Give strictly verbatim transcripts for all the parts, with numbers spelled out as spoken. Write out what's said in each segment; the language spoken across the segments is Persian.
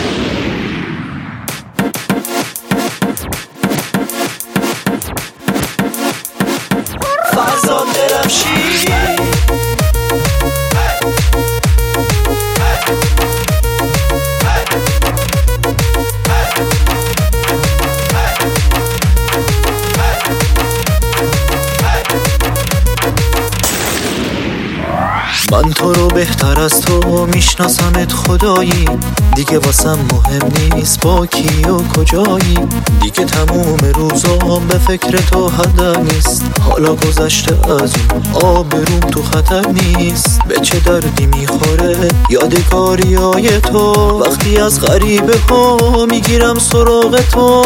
فرزاد درفشی من تو رو بهتر از تو میشناسمت خدایی، دیگه واسم مهم نیست با کی و کجایی، دیگه تموم روزام به فکر تو هدر نیست، حالا گذشته از اون آبروم تو خطر نیست. به چه دردی میخوره یادگاریای تو وقتی از غریبه ها میگیرم سراغ تو.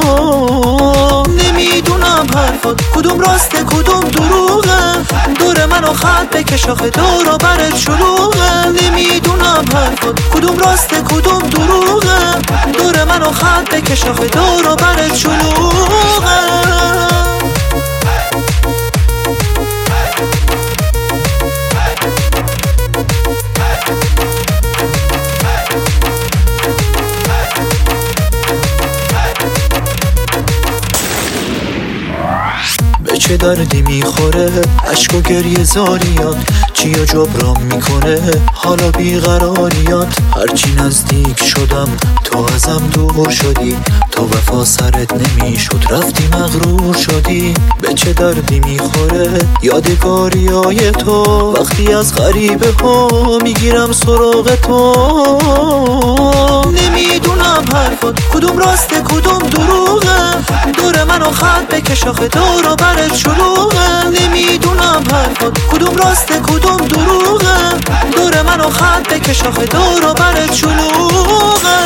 نمیدونم حرفات کدوم راسته کدوم دروغه، دور منو خط بکش آخه دور و برت شلوغه. نمیدونم حرفات کدوم راسته کدوم دروغه، دور منو خط بکش آخه دور و برت شلوغه. به چه دردی میخوره عشق و گریه زاریات، چیا جبران میکنه حالا بیقراریات. هرچی نزدیک شدم تو ازم دور شدی، تو وفا سرت نمیشد رفتی مغرور شدی. به چه دردی میخوره یادگاریای تو وقتی از غریبه ها میگیرم سراغ تو. نمیدونم حرفات کدوم راسته کدوم دروغه، دور منو خط بکش آخه دور و برت شلوغه. نمیدونم حرفات کدوم راسته کدوم دروغه، دور منو خط بکش آخه دور و برت شلوغه.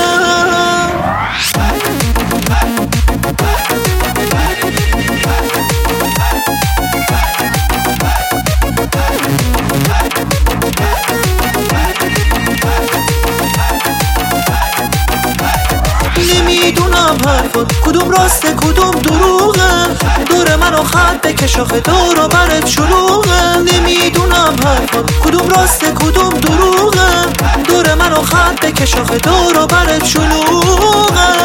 نمیدونم حرفات کدوم راسته کدوم دروغه، دور منو خط بکش آخه دور و برت شلوغه. نمیدونم حرفات کدوم راسته کدوم دروغه، دور منو خط بکش آخه دور و برت شلوغه.